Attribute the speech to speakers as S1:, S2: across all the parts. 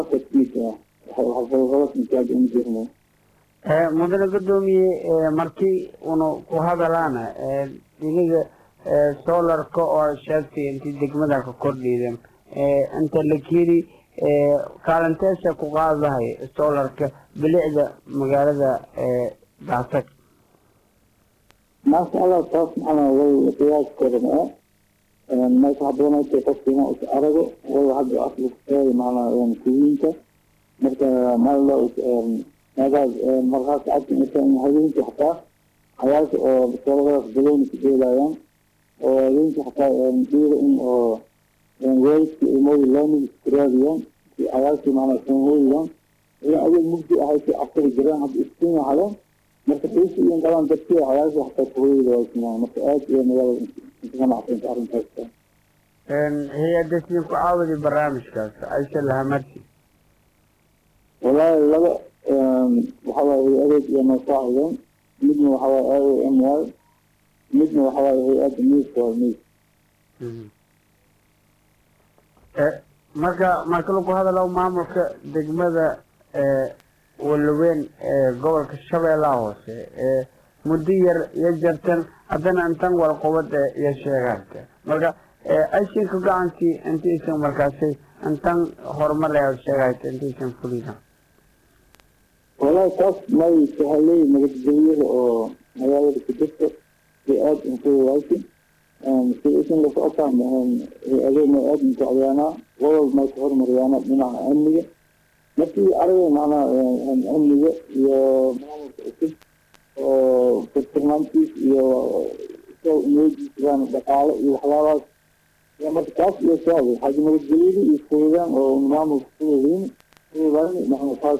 S1: تكنيك غلط نتاج إنجيلنا.
S2: مدن قدومي مركي ونو كهذا لنا دينيجا سولار كو أو شرطي أنت دقمة كوردي ذم أنت اللي كارنتيسا كوغاز هاي سولار ك بلعدة مقالة دعتك.
S1: ما شاء الله تصنع أنا والقياس كرنا ما يصحبون تفصيلنا أرجو وهذا أصل كتير معنا يعني كوينك مثل ما الله هذا مرات عاد مثلا هذين حتى حياة بصورة بلون كتير يعني وهذين حتى ندير ويت الموي لون كتير في حياة معنا سنويا هي أول مبدأ هاي في أكثر جيران هذا إستثناء على مرتبط يعني طبعا تكفي حياة حتى طويل واسمه مرتبط يعني يلا إنتنا عارفين تعرفين كذا.
S2: هي دتني كعاود البرامج كذا عايشة لها مرتي.
S1: والله لا وحوالي أريد يعني صاحبا مدن وحوالي أموال مدن وحوالي هيئات النيس والنيس.
S2: marka lagu hadalo maamulka degmada walweyn gobolka Shabeellaha Hoose muddo yar iyo jartan hadana intan wal qowad iyo sheegaanta marka aysan ku gacantii intiisan markaasay intan horumar ay sheegaayeen intiisan fulina
S1: والله كاس ما يسهلي مجدية أو مجال الكتب في أد إنتو وايتي في اسم لفقطة من أجل ما أد إنتو عيانا والله ما يسهر مريانا من أمنية نفسي أرى معنا أمنية يا معنا الكتب في الترمانتي يا سو نيجي كمان بقالة يحلالات يا مركز يساوي حاجة مجدية يسويان أو نعمل كتبين كتبين نحن خاص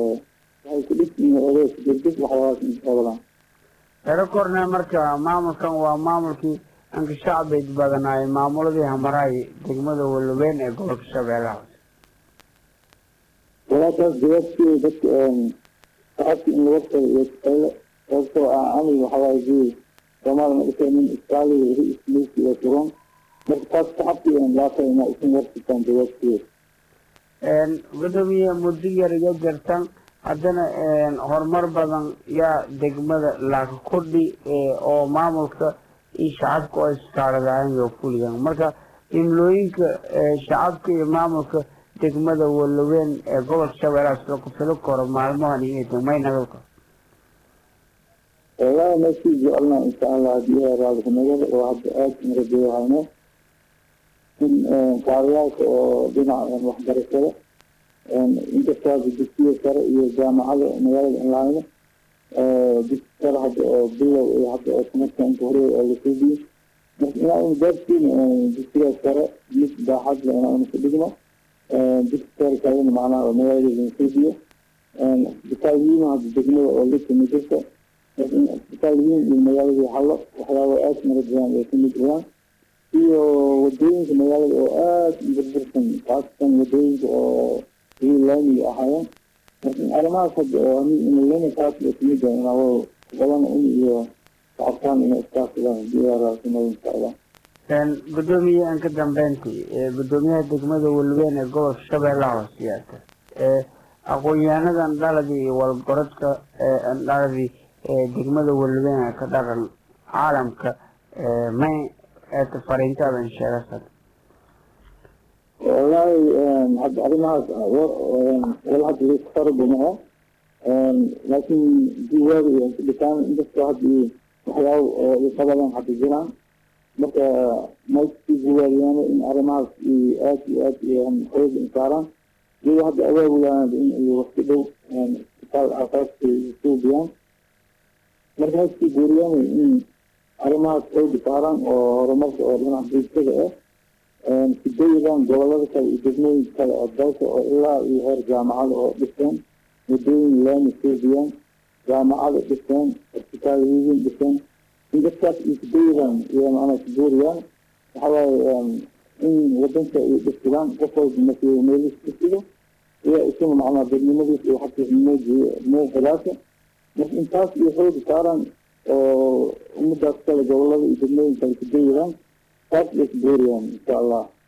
S2: Rekorna marka maamulkan waa maamulkii anka shacbiga badanaay maamuladii hamaray degmada walweyn ee gobolka Shabeellaha Hoose.
S1: Walaashaas jawaabtii dadka saxabkii in waqti iyo sababtoo aan waxawaayay Soomaaliya isla min Australia iyo Isliis iyo Suran marka saxabkii in la taayna isin waqtigan jawaabtii
S2: gudoomiye muddo yar iyo jartan haddana horumar badan yaa degmada laga kordhi oo maamulka iyo shacabka ay iskaaradaan iyo fuliyaan marka imlooyinka shacabka iyo maamulka degmada walweyn ee gobolka Shabeellaha Hoose ku filo koro maalmahan iyo degmaynaga
S1: والله ما في جعلنا إن شاء الله هدية رابط نجد وهدئات نرجوها من قاريات بناء وحدة رسالة انت استاذ الدكتور فرق الجامعة مجال الأونلاين دكتور حد بيو حد اسمك انت هو الكتبي يعني درسي دكتور فرق مش واحد لأن أنا مستديمه دكتور كائن معنا مجال الكتبي بتعليم هذا الدكتور اللي كمدرسة بتعليم المجال اللي حلق وحلاوات مرجان يكمل iyo wadooyinka magaalada oo aad u burbursan qaasatan wadooyinka oo laami ahaayeen arrimahaas oo in laami taas iyo timid oo badan iyo shacabkan iyo iskaashigan diyaarada insha Allah
S2: gudoomiye aan ka dambeyntii gudoomiyaha degmada walweyn ee gobolka Shabeellaha Hoose aqoon-yahanadan dhaladii walgorodka dhaladii degmada walweyn ka dhaqan caalamka may تفرنت عن شرفت
S1: والله حد علمها ولا حد يقترب منها لكن جوار اللي كان عندك واحد وحياة يقبلون حد الجيران بقى ما في جوار يعني إن علمها آتي حوز إنكارا جو واحد أول يعني إن يوصلوا يعني قال أساس في سوبيان مركز في جوريان إن arrimahaas oo difaaran oo horumarka oo dhinaca bulshada sidaydan gobolada kale iyo degmooyinka kale oo dalka oo ilaa iyo heer jaamacada oo dhiseen wadooyin laami suubiyaan jaamacada dhiseen isbitaalooyin dhiseen in dadkaas iyo sidaydan iyo macnaa subuuriyaan waxawaaye in wadanka ay dhisiraan qof walba markii meelis dhisido iyo isuna macnaa dadnimadiisa iyo xaqiiqnimadiisa meel khilaafka marka intaas iyo xoog saaran ومدة كلا جولة يدمرون كل كبيرة قبل كبيرة إن شاء الله